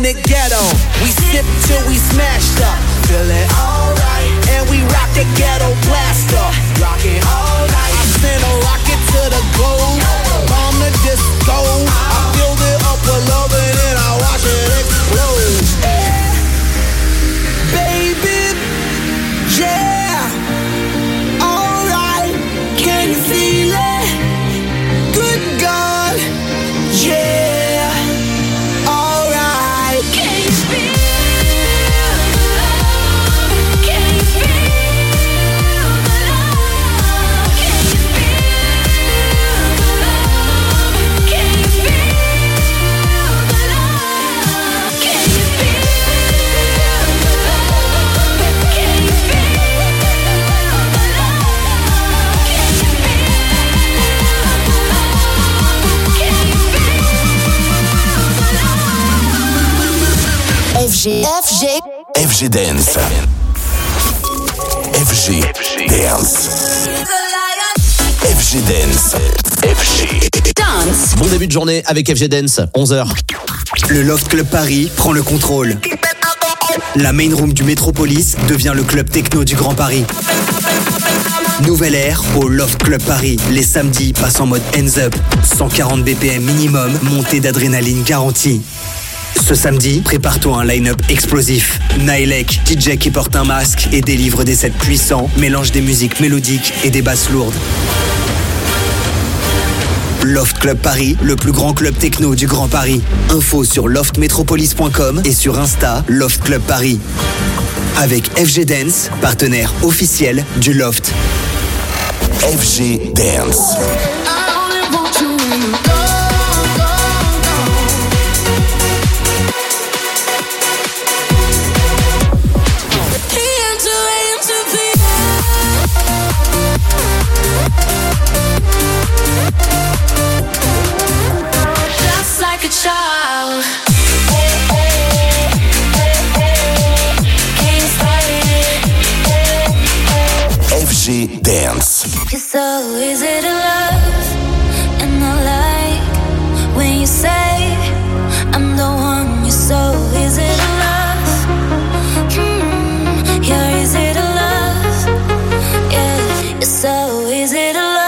the ghetto. We sip till we smashed up. Feeling alright. And we rock the ghetto blaster. Rockin' all night. I send a rocket to the globe. Bomb the disco. I filled it up with love and then I watch it explode. Baby, yeah. Alright. Can you feel it? Good God, yeah. FG Dance. FG Dance. FG Dance. FG Dance. Bon début de journée avec FG Dance, 11h. Le Loft Club Paris prend le contrôle. La main room du Métropolis devient le club techno du Grand Paris. Nouvelle ère au Loft Club Paris. Les samedis passent en mode hands up. 140 BPM minimum, montée d'adrénaline garantie. Ce samedi, prépare-toi un line-up explosif. Nailek, DJ qui porte un masque et délivre des sets puissants, mélange des musiques mélodiques et des basses lourdes. Loft Club Paris, le plus grand club techno du Grand Paris. Info sur loftmetropolis.com et sur Insta, Loft Club Paris. Avec FG Dance, partenaire officiel du Loft. FG Dance. FG Dance. So is it a love? And I like when you say I'm the one you're so is it a love? Yeah, is it a love? Yeah, so is it a love?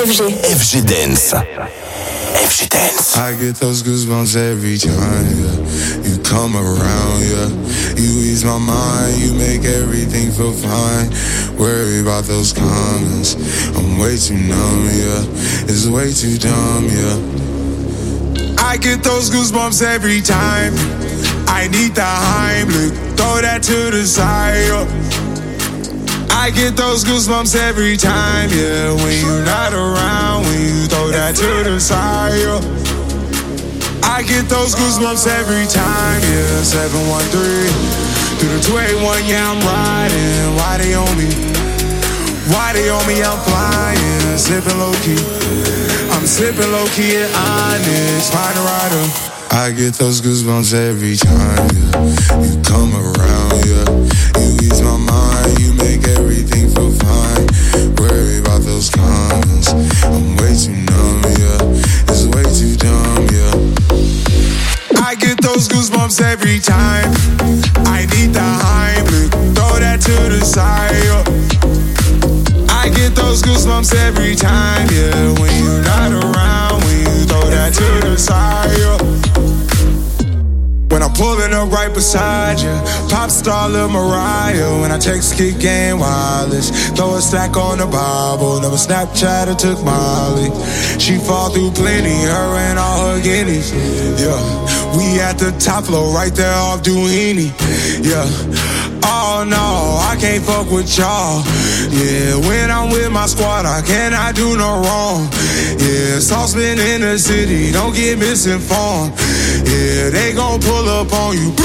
FG Dance. FG Dance. I get those goosebumps every time, yeah. You come around, yeah. You ease my mind, you make everything feel fine. Worry about those comments, I'm way too numb, yeah. It's way too dumb, yeah. I get those goosebumps every time. I need the Heimlich, throw that to the side, yeah. I get those goosebumps every time, yeah. When you're not around, when you throw that to the side, yeah. I get those goosebumps every time, yeah. 713 through the 281, yeah, I'm riding. Why they on me? Why they on me? I'm flying, sipping low key. I'm sipping low key at Onyx, find a rider. I get those goosebumps every time, yeah. You come around, yeah. You ease my mind, you make everything feel fine. Worry about those comments, I'm way too numb, yeah. It's way too dumb, yeah. I get those goosebumps every time. I need the Heimlich, throw that to the side, yeah. I get those goosebumps every time, yeah. When you're not around, when you throw that to the side, yeah. When I'm pulling up right beside you, pop star Lil Mariah. When I text Kick Game Wireless, throw a stack on the Bible. Never Snapchat or took Molly. She fall through plenty, her and all her guineas. Yeah, we at the top floor, right there off Duini. Yeah. Oh no, I can't fuck with y'all. Yeah, when I'm with my squad, I cannot do no wrong. Yeah, saucepan in the city, don't get misinformed. Yeah, they gon' pull up on you.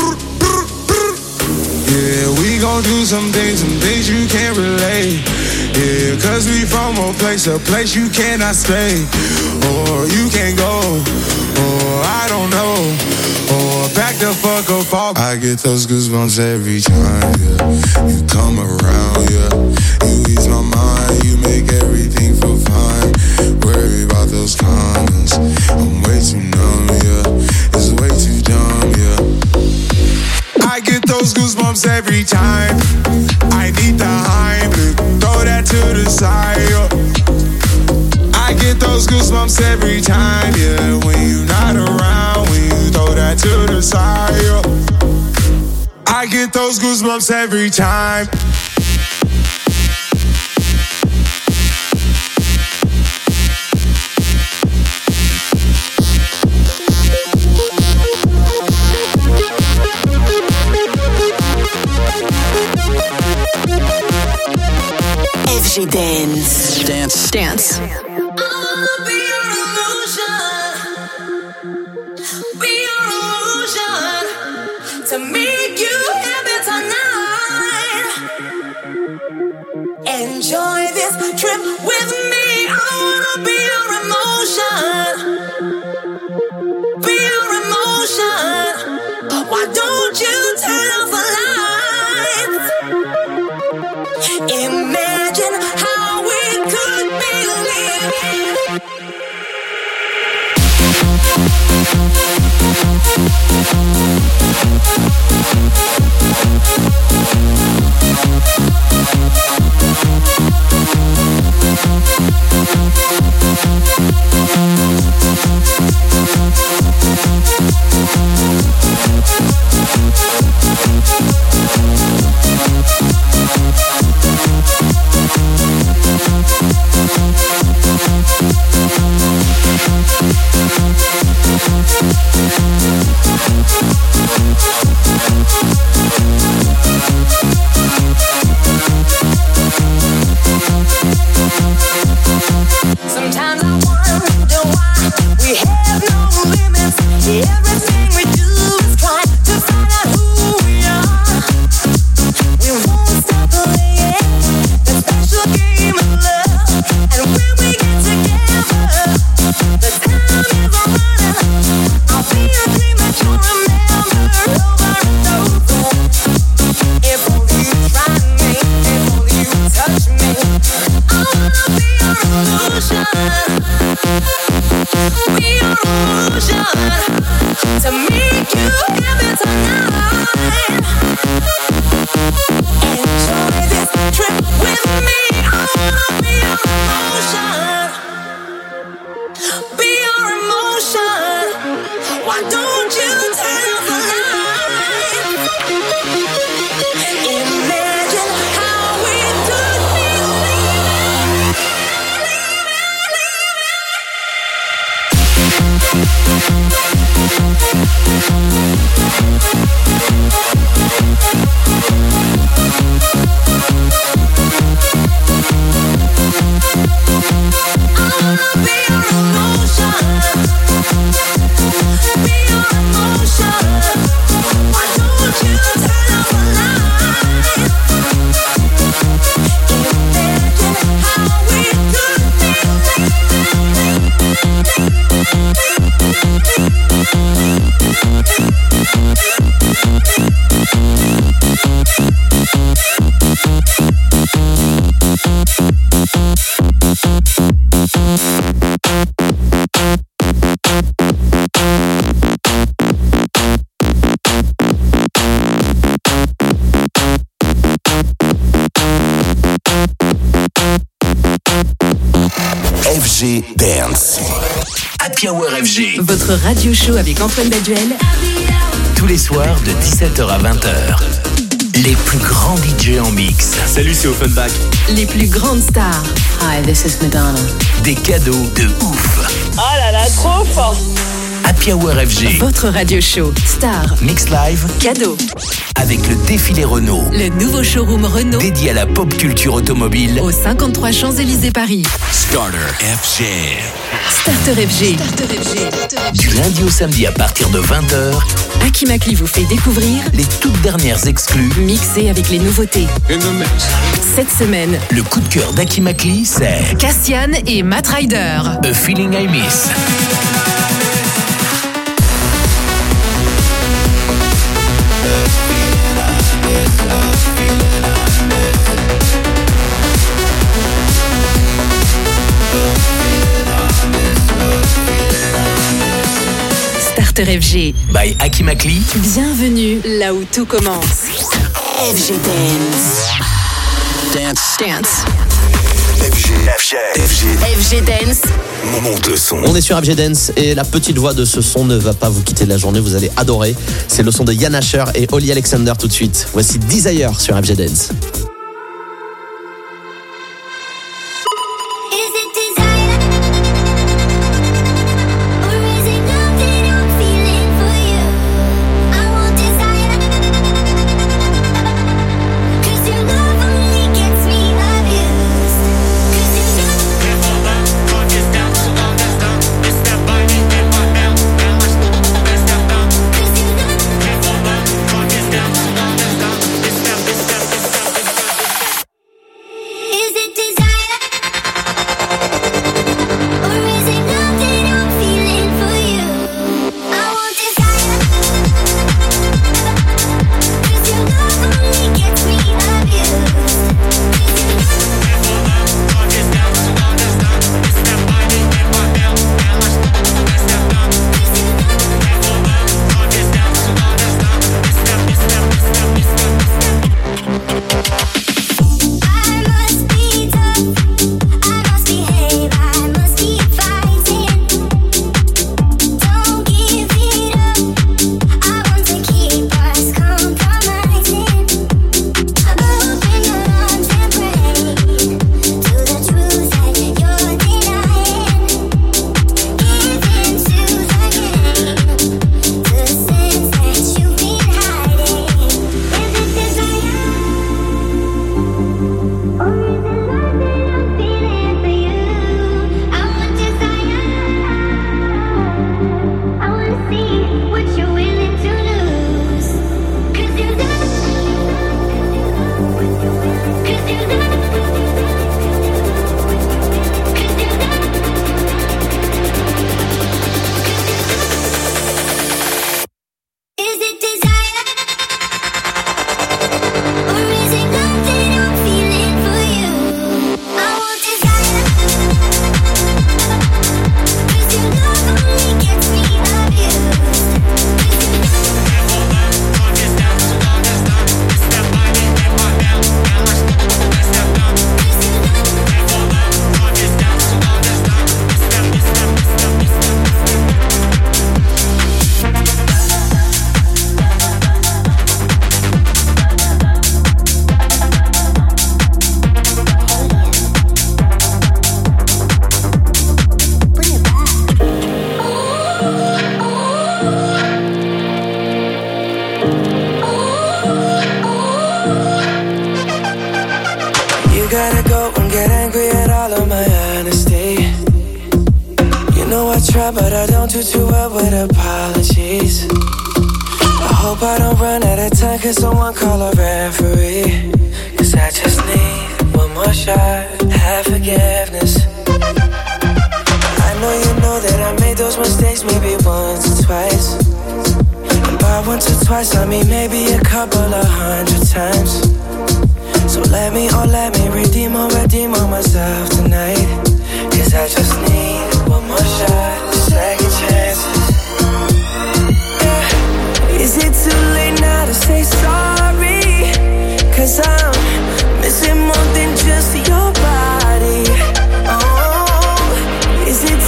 Yeah, we gon' do some things you can't relate. Yeah, cause we from a place you cannot stay. Or you can't go, or I don't know. Or back the fuck up off. I get those goosebumps every time, yeah. You come around, yeah. You ease my mind, you make everything feel fine. Worry about those comments, I'm way too numb, yeah. It's way too dumb, yeah. I get those goosebumps every time. I need the Heimlich, throw that to the side, yeah. I get those goosebumps every time, yeah. When you're not around, when you throw that to the side, yeah. I get those goosebumps every time. FG Dance. Dance. Dance. To make you happy tonight. Enjoy this trip with me. I wanna be your emotion. Be your emotion. Why don't you turn off the lights? Imagine how we could be living. Dance. Happy Hour FG. Votre radio show avec Antoine Baduel. Tous les soirs de 17h à 20h. Les plus grands DJ en mix. Salut, c'est Offenbach. Les plus grandes stars. Hi, this is Madonna. Des cadeaux de ouf. Oh là là, trop fort. Happy Hour FG. Votre radio show. Star. Mix live. Cadeau. Avec le défilé Renault. Le nouveau showroom Renault. Dédié à la pop culture automobile. Au 53 Champs-Élysées Paris. Starter FG. Starter FG. Du lundi au samedi à partir de 20h. Akimakli vous fait découvrir les toutes dernières exclus. Mixées avec les nouveautés. Cette semaine, le coup de cœur d'Akimakli, c'est Cassian et Matt Ryder. A Feeling I Miss. Starter FG by Akimakli. Bienvenue là où tout commence. FG Dance. Dance. FG Dance. Monte le son. On est sur FG Dance et la petite voix de ce son ne va pas vous quitter de la journée, vous allez adorer. C'est le son de Yann Asher et Holly Alexander tout de suite. Voici Desire sur FG Dance. But I don't do too well with apologies. I hope I don't run out of time. Can someone call a referee? Cause I just need one more shot. Have forgiveness. I know you know that I made those mistakes maybe once or twice. And by once or twice I mean maybe a couple of 100 times. So let me redeem on myself tonight. Cause I just need one more shot. Second chances. Yeah. Is it too late now to say sorry? Cause I'm missing more than just your body. Oh, is it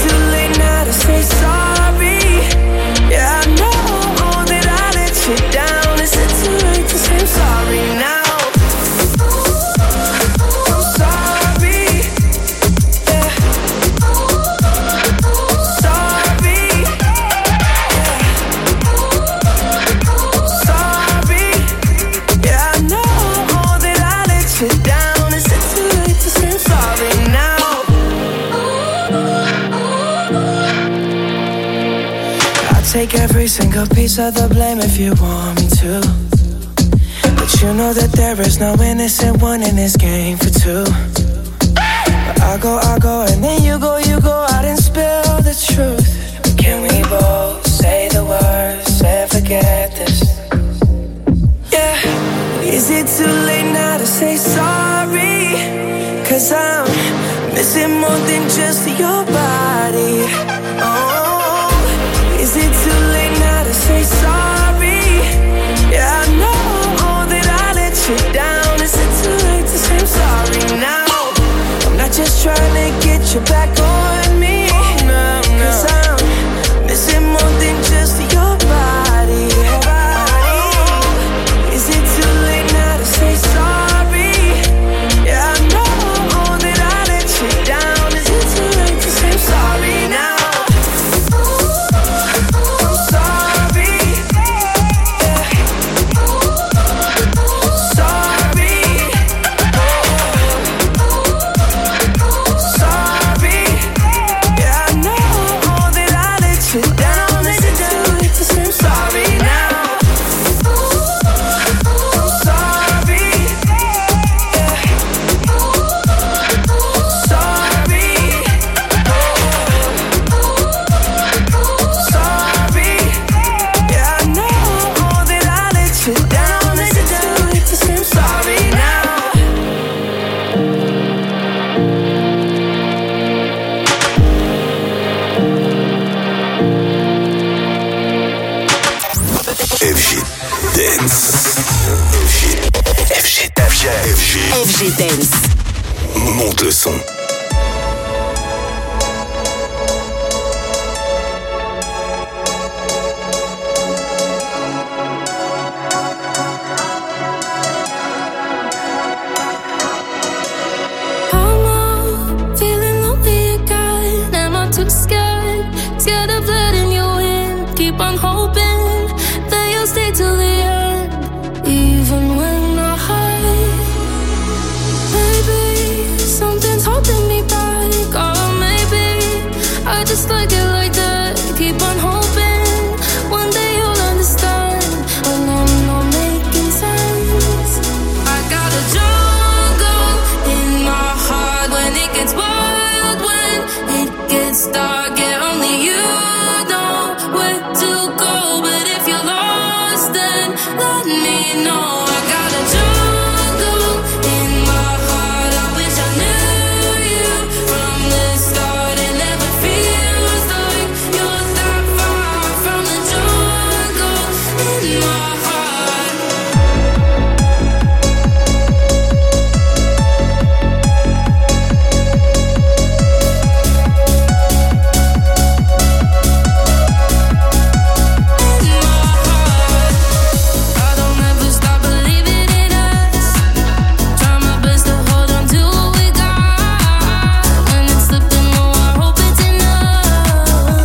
single piece of the blame if you want me to. But you know that there is no innocent one in this game for two. But I go, and then you go out and spill the truth. But can we both say the words and forget this? Yeah. Is it too late now to say sorry? 'Cause I'm missing more than just your body. Oh, is it too late now to say sorry? Yeah, I know that I let you down. Is it too late to say I'm sorry now? I'm not just trying to get you back on me. No, 'cause I'm missing more than just your body. Is it too late now to say sorry? Yeah, I know that I let you down. Is it too late to say I'm sorry now? I'm sorry. Yeah. Sorry. Sorry. Yeah, I know that I let you down. Is it too late to say I'm sorry now? FG Dance. Monte le son. Just like it like that, keep on hoping one day you'll understand when I'm not making sense. I got a jungle in my heart when it gets wild, when it gets dark, yeah, only you know where to go. But if you're lost, then let me know. I got a jungle in my heart, I wish I knew you from the start. It never feels like you're that far from the jungle in my heart. I don't ever stop believing in us. Try my best to hold on to what we got. When it's slipping more, I hope it's enough.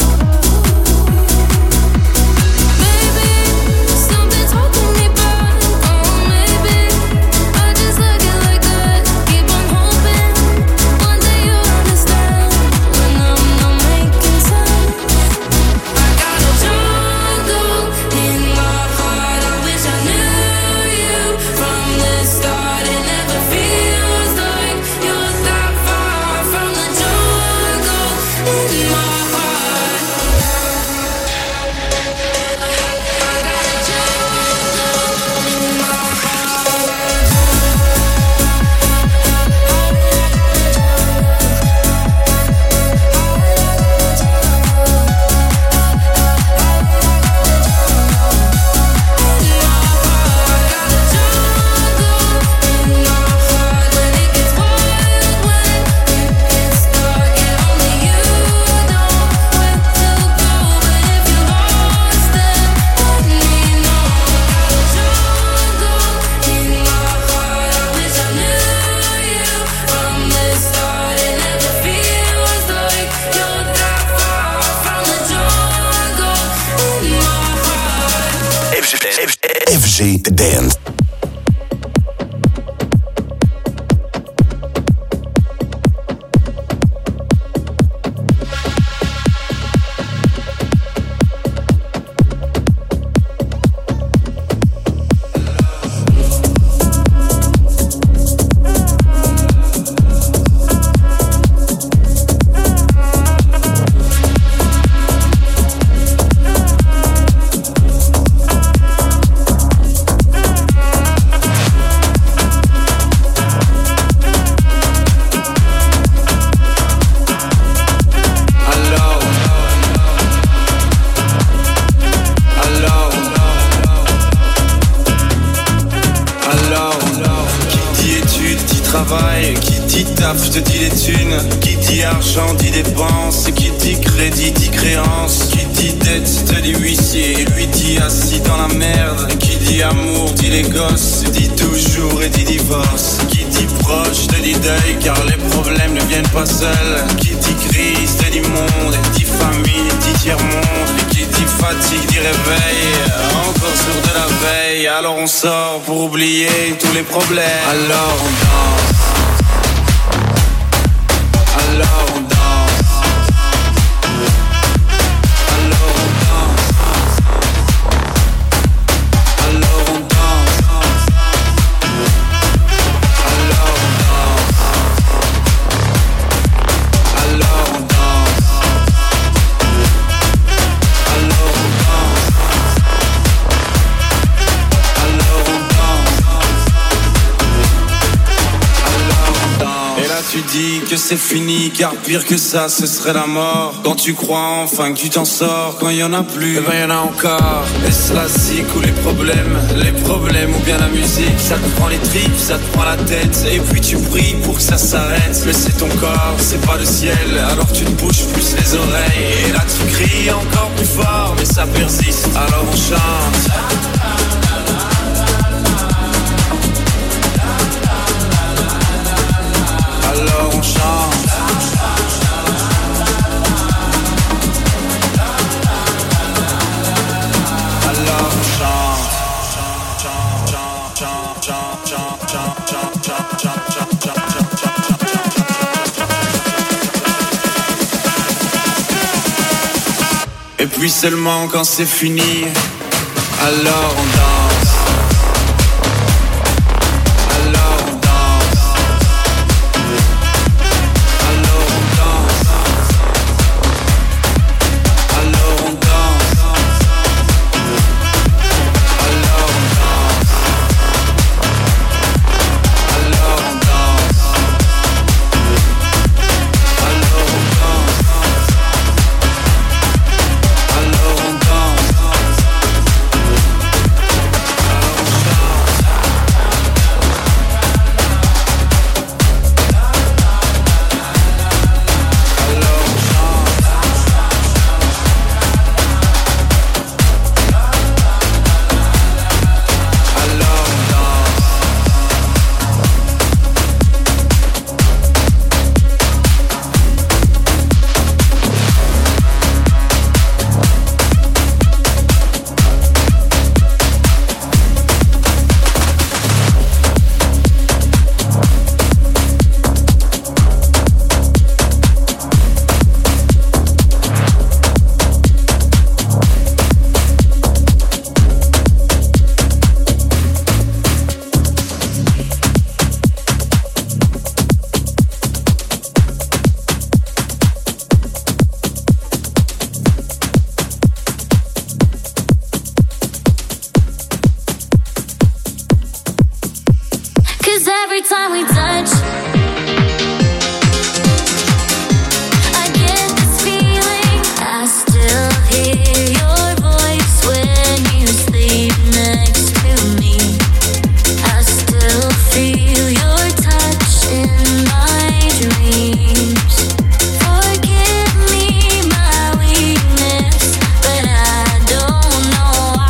Maybe something's holding me back. Oh, maybe I just like it like that. Keep on hoping one day you'll understand when I'm not making sense. I got a jungle in my heart. I wish I knew you from the start. It never feels like you're that far from the jungle in my heart. I got a jungle in my FG Dance. travail. Qui dit taf, je te dis les thunes. Qui dit argent, dit dépenses. Qui dit crédit, dit créance. Qui dit dette, te dit huissier. Lui dit assis dans la merde. Qui dit amour, dit les gosses. Dit toujours et dit divorce. Qui dit proche, te dit deuil. Car les problèmes ne viennent pas seuls. Qui dit crise, te dit monde. Dit famille, dit tiers-monde. Et qui dit fatigue, dit réveil. Encore sourd de la veille. Alors on sort pour oublier tous les problèmes. Alors on danse. Alors on danse. Alors on danse. Alors on danse. Alors on danse. Alors on danse. Alors on danse. Alors on danse. Et là tu dis que c'est fini, car pire que ça ce serait la mort. Quand tu crois enfin que tu t'en sors, quand il y en a plus, eh ben y en a encore. Est-ce la zik ou les problèmes ou bien la musique? Ça te prend les tripes, ça te prend la tête. Et puis tu pries pour que ça s'arrête. Mais c'est ton corps, c'est pas le ciel. Alors tu te bouges plus les oreilles. Et là tu cries encore plus fort, mais ça persiste. Alors on chante. Alors on chante. Alors on chante. Et puis seulement quand c'est fini, alors on danse. Alors on danse. Alors on danse. Alors on danse. Alors on danse. Alors on danse. Alors on danse. Alors on danse.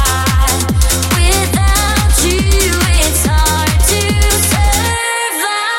Without you, it's hard to survive.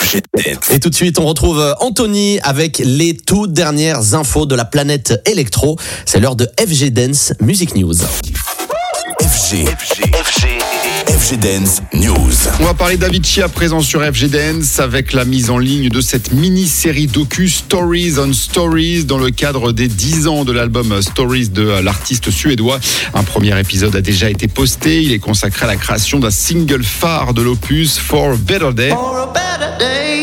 FG Dance. Et tout de suite, on retrouve Anthony avec les toutes dernières infos de la planète électro. C'est l'heure de FG Dance Music News. FG Dance News. On va parler d'Avicii à présent sur FG Dance avec la mise en ligne de cette mini-série docu Stories on Stories dans le cadre des 10 ans de l'album Stories de l'artiste suédois. Un premier épisode a déjà été posté. Il est consacré à la création d'un single phare de l'opus For a Better Day. For a better day.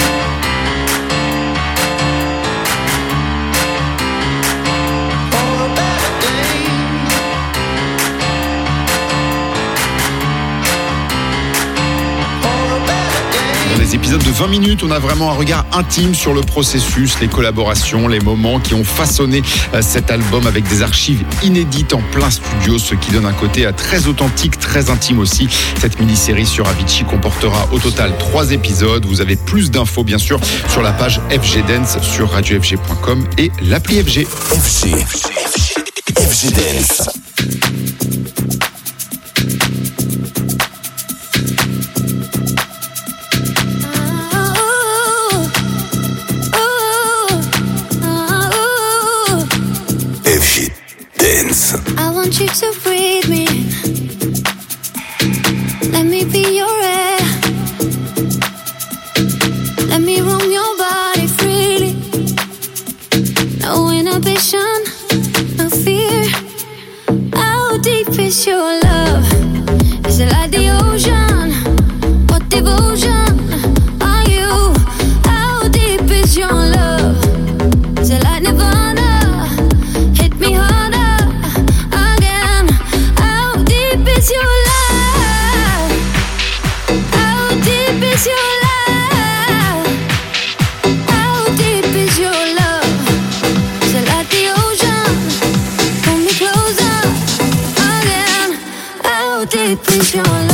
Des épisodes de 20 minutes, on a vraiment un regard intime sur le processus, les collaborations, les moments qui ont façonné cet album avec des archives inédites en plein studio, ce qui donne un côté très authentique, très intime aussi. Cette mini-série sur Avicii comportera au total 3 épisodes. Vous avez plus d'infos bien sûr sur la page FG Dance sur radiofg.com et l'appli FG. FG Dance. I want you to breathe me. Let me be your air. Let me roam your body freely. No inhibition, no fear. How deep is your love? Is it like the ocean? What devotion are you? How deep is your love? Is it like Nirvana? Hit me harder. Your love, how deep is your love? How deep is your love? Is it like the ocean? Pull me closer again. How deep is your love?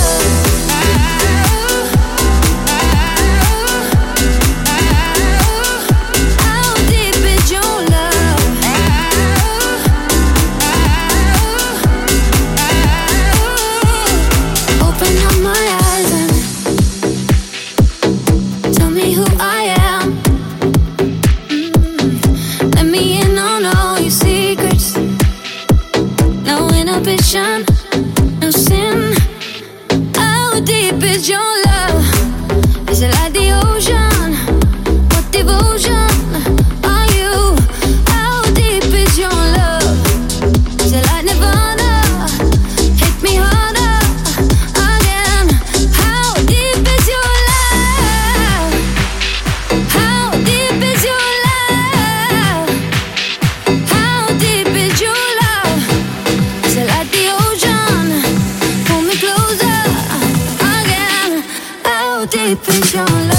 No sin. How deep is your love? Is it like the ocean? What devotion are you? How deep is your love? Is it like Nirvana? Hit me harder again. How deep is your love? How deep is your love? How deep is your love? Is it like the ocean? Pull me closer again. How deep is your love?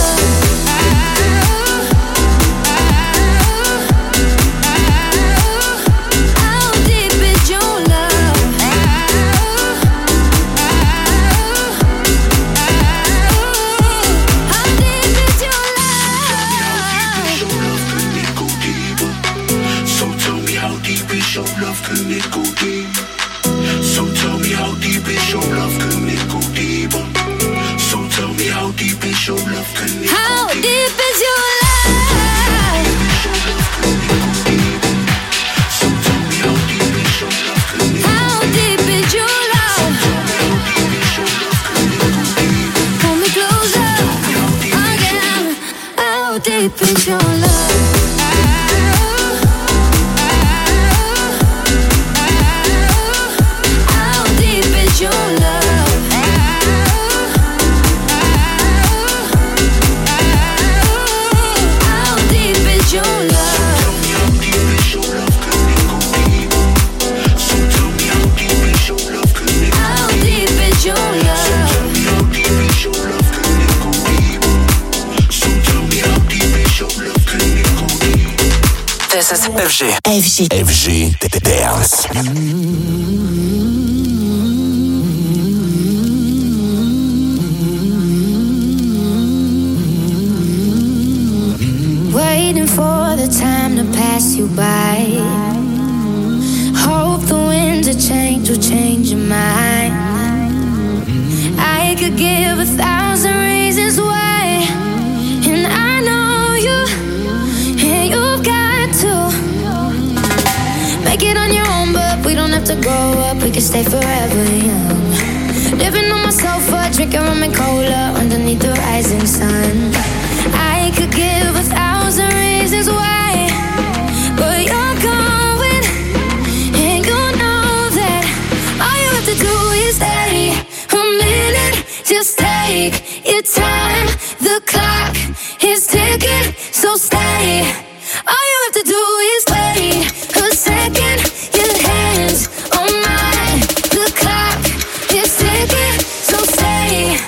How deep is your love? How deep is your love? So tell me how deep is your love? Can it go deep? So tell me how deep is your love? Can it go deeper? So tell me how deep is your love? Can it How go deep deeper? is your love? How deep is your love? Pull me closer again. How deep is your love? How deep is your love? How deep is your love? How deep is your love? This is FG Dance. Waiting for the time to pass you by. Hope the winds of change will change your mind. I could give 1,000 reasons why, to grow up, we can stay forever young. Living on my sofa, drinking rum and cola underneath the rising sun. I could give 1,000 reasons why, but you're going, and you know that all you have to do is stay a minute. Just take your time. The clock is ticking, so stay. All you have to do is wait a second. Your hands on mine. The clock is ticking, so stay.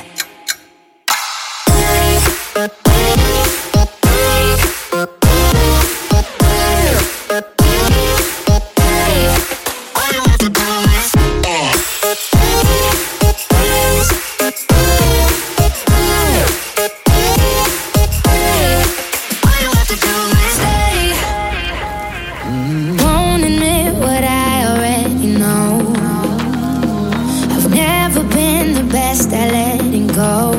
Won't admit what I already know. I've never been the best at letting go.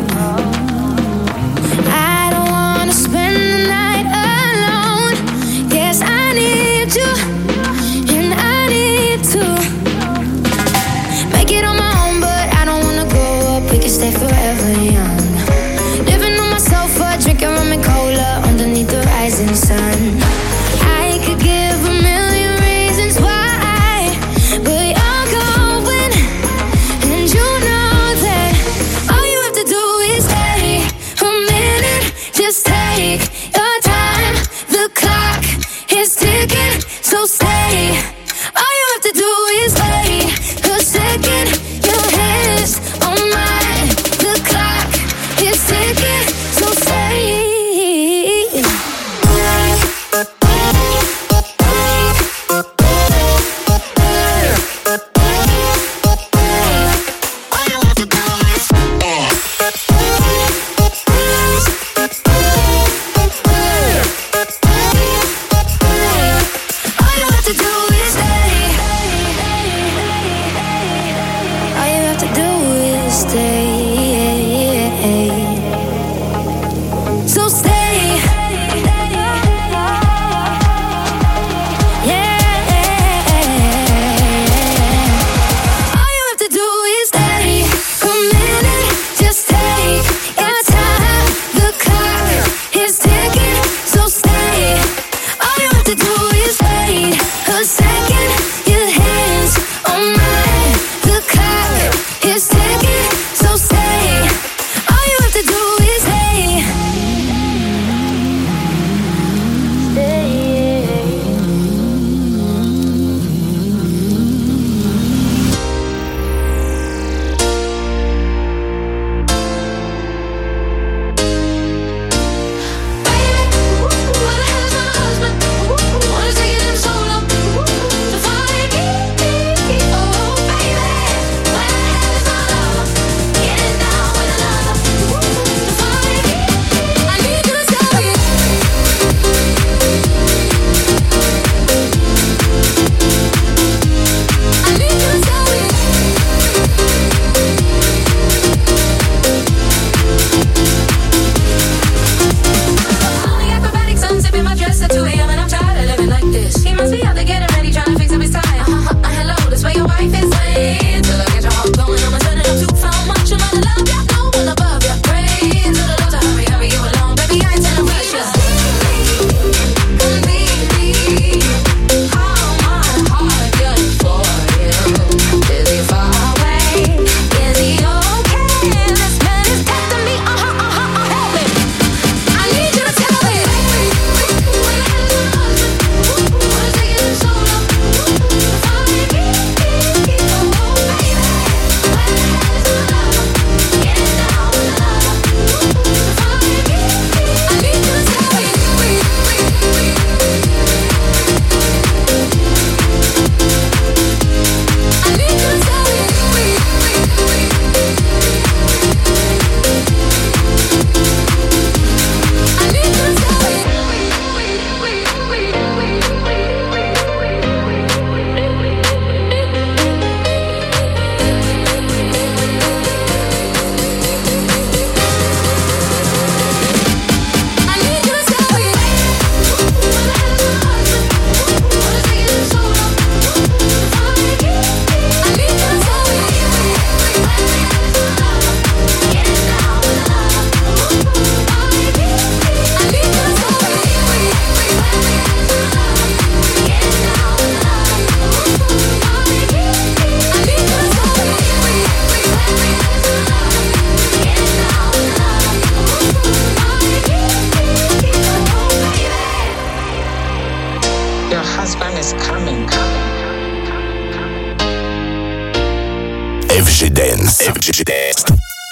I don't wanna spend the night alone. Guess I need you, and I need to make it on my own, but I don't wanna grow up. We can stay forever young. Living on my sofa, drinking rum and cola underneath the rising sun. I could give a million reasons why, but you're going, and you know that all you have to do is stay a minute. Just take your time. The clock is ticking, so stay. All you have to do is wait a second. Your hands on mine. The clock is ticking, so stay. your husband is coming. FG Dance. FG Dance.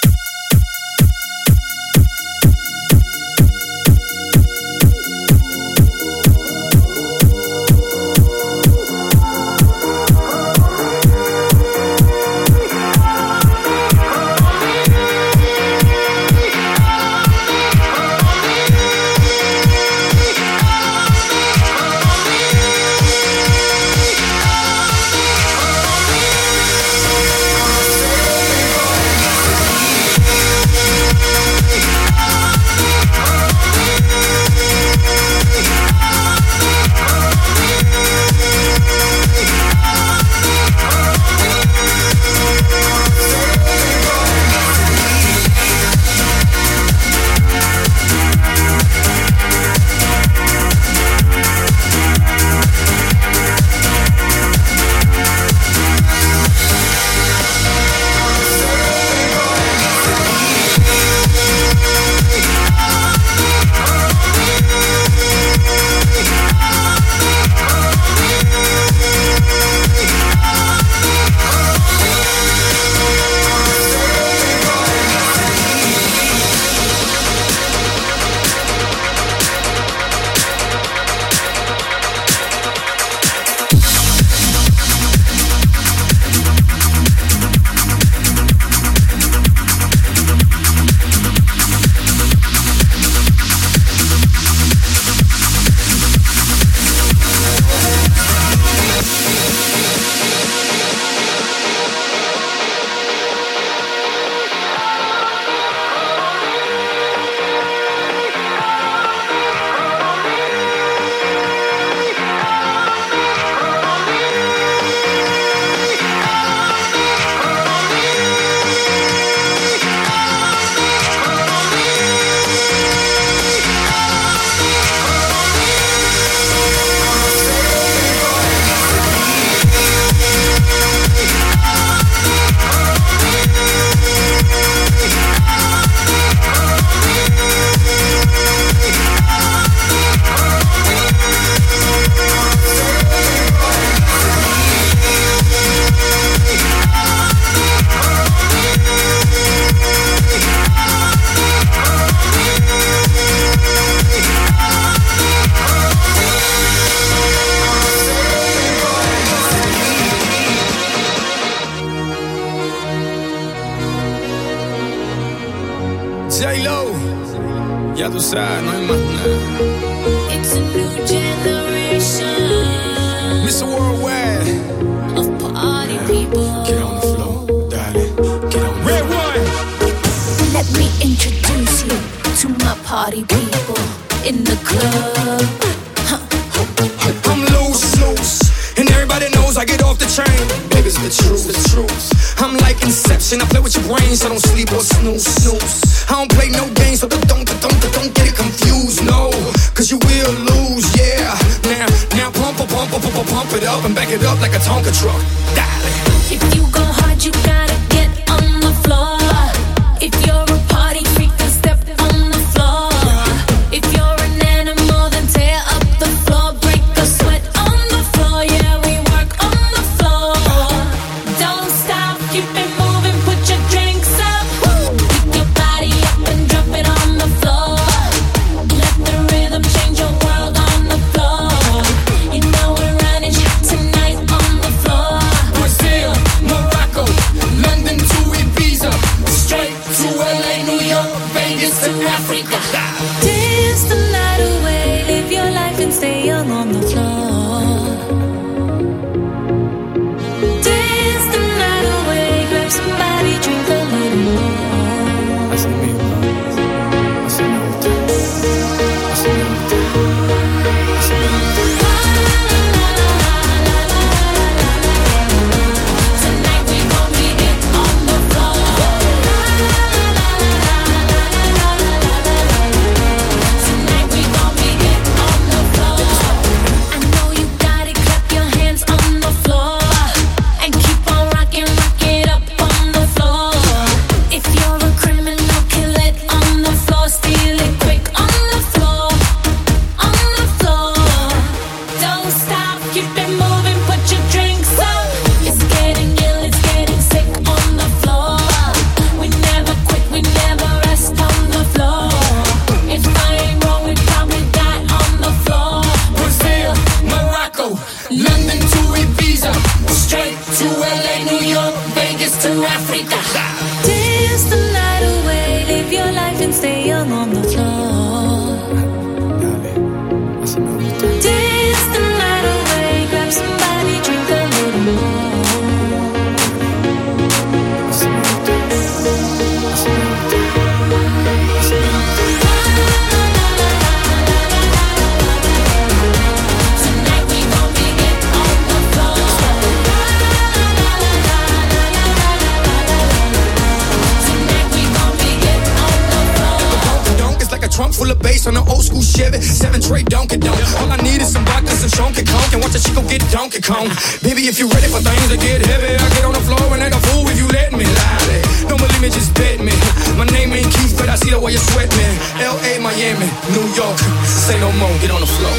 J-Lo, ya tú sabes, no hay más nada. It's a new generation, Mr. Worldwide, of party people. Get on the floor, darling, get on the Red One. Let me introduce you to my party people in the club. I'm loose, and everybody knows I get off the train. Baby, it's the truth. I'm like Inception, I play with your brains, I don't sleep or snooze. I don't play no games, so don't get it confused, no. Cause you will lose, yeah. Now pump it up and back it up like a Tonka truck. Darling. If you go hard, you gotta get on the floor. If you're a party freak, then step on the floor. If you're an animal, then tear up the floor. Break a sweat on the floor, yeah, we work on the floor. Don't stop, keep it moving, put your drinks up. Pick your body up and drop it on the floor. Let the rhythm change your world on the floor. You know we're running tonight on the floor. Brazil, Morocco, London to Ibiza, straight to LA. Chevy, 7 tray Donkey Donk. All I need is some vodka, some Chonky Conk, and watch a chico get Donkey Kong. Baby, if you ready for things to get heavy, I get on the floor and act a fool if you let me lie. Don't believe me, just bet me. My name ain't Keith, but I see the way you sweat me. L.A., Miami, New York, say no more, get on the floor.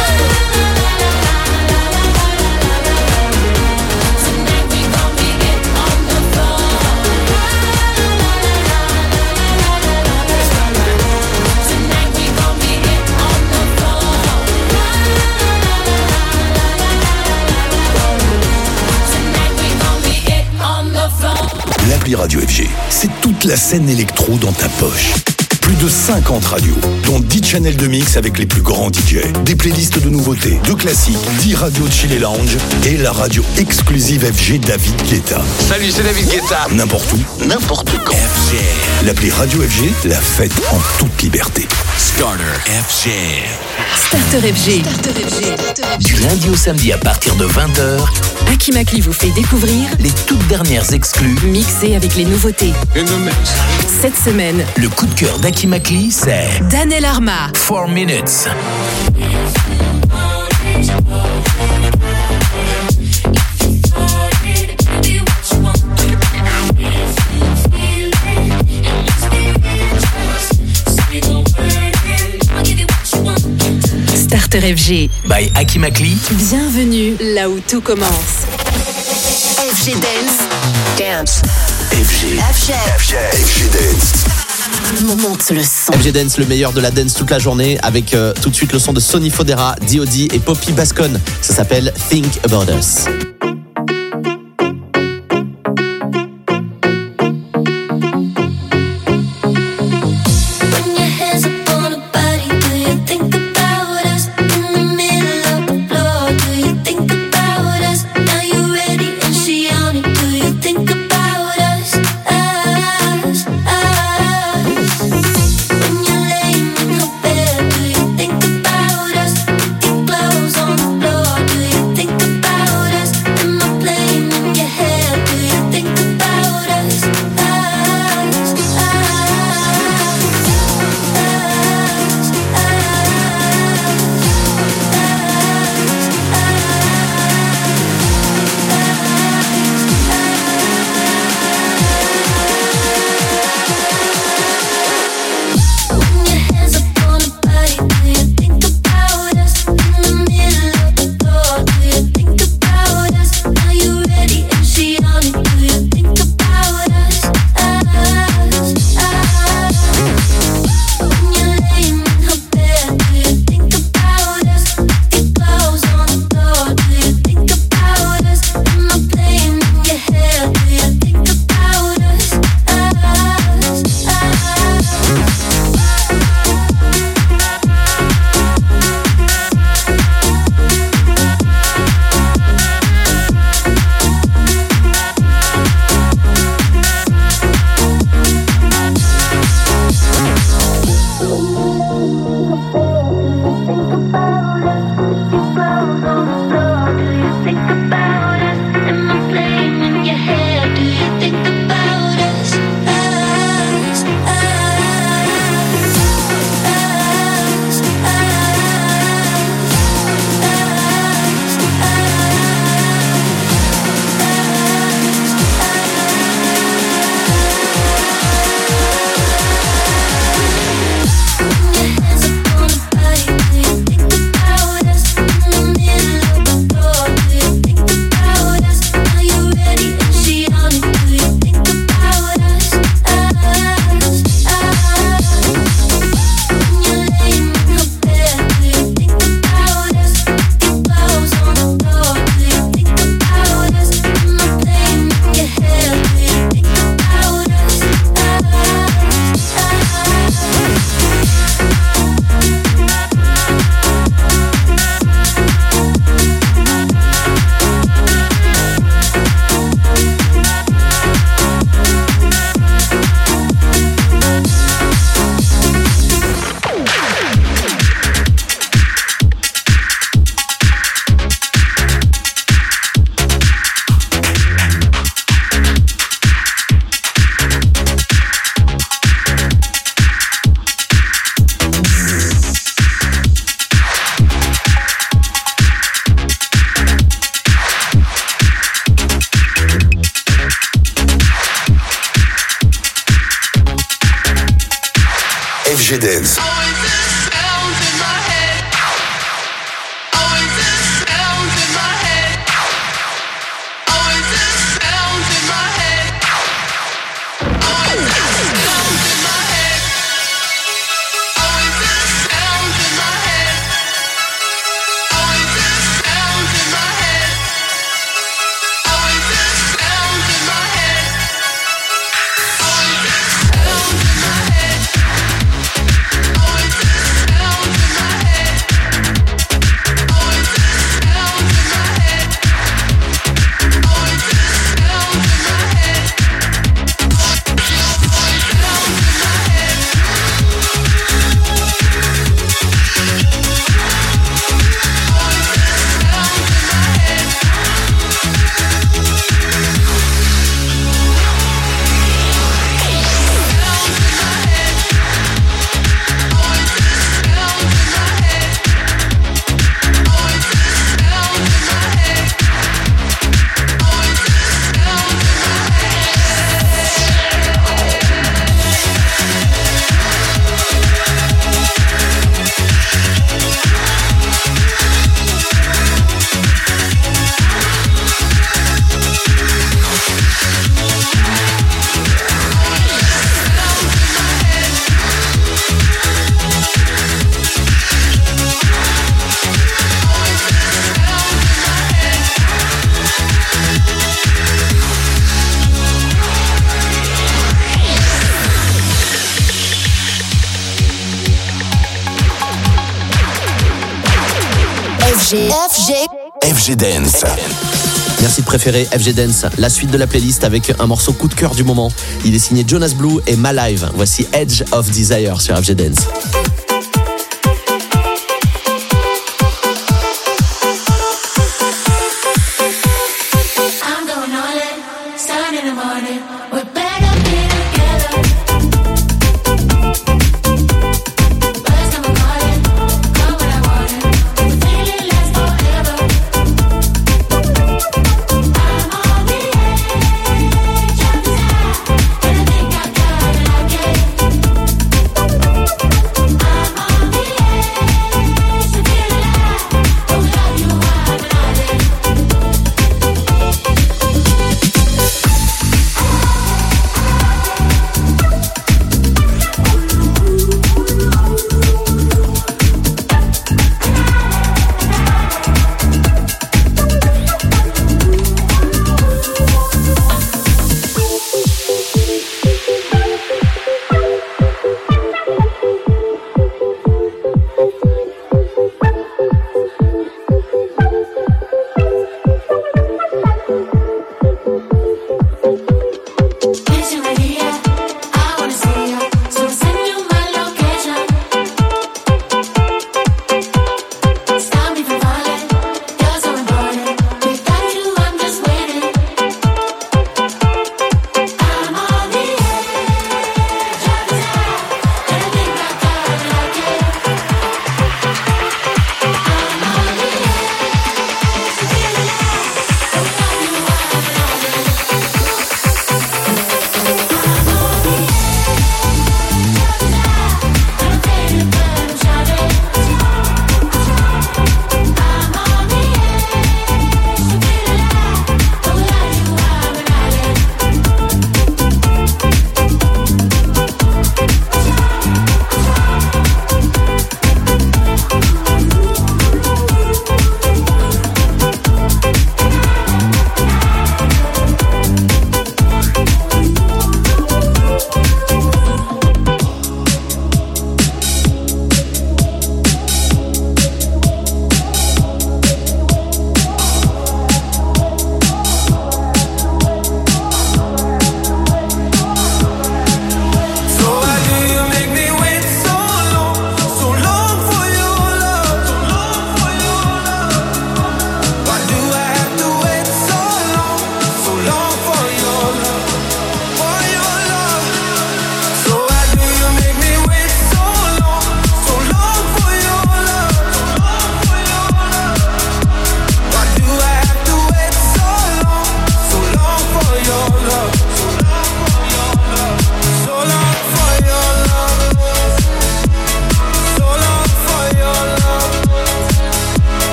L'appli Radio FG, c'est toute la scène électro dans ta poche. Plus de 50 radios, dont 10 channels de mix avec les plus grands DJ. Des playlists de nouveautés, de classiques, 10 radios de chill et lounge et la radio exclusive FG David Guetta. Salut, c'est David Guetta. N'importe où, n'importe quand. FG. L'appli Radio FG, la fête en toute liberté. Starter FG. Starter FG. Du lundi au samedi à partir de 20h, Akimakli vous fait découvrir les toutes dernières exclus mixées avec les nouveautés. Cette semaine, le coup de cœur d'Akimakli, c'est Daniel Arma. 4 Minutes. Starter FG by Akimakli. Bienvenue là où tout commence. FG Dance. FG Dance. Monte le son. FG Dance, le meilleur de la dance toute la journée, avec tout de suite le son de Sonny Fodera, D.O.D. et Poppy Bascon. Ça s'appelle Think About Us. Think about us. FG Dance. FG Dance. Merci de préférer FG Dance, la suite de la playlist avec un morceau coup de cœur du moment. Il est signé Jonas Blue et Malive. Voici Edge of Desire sur FG Dance. I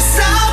side.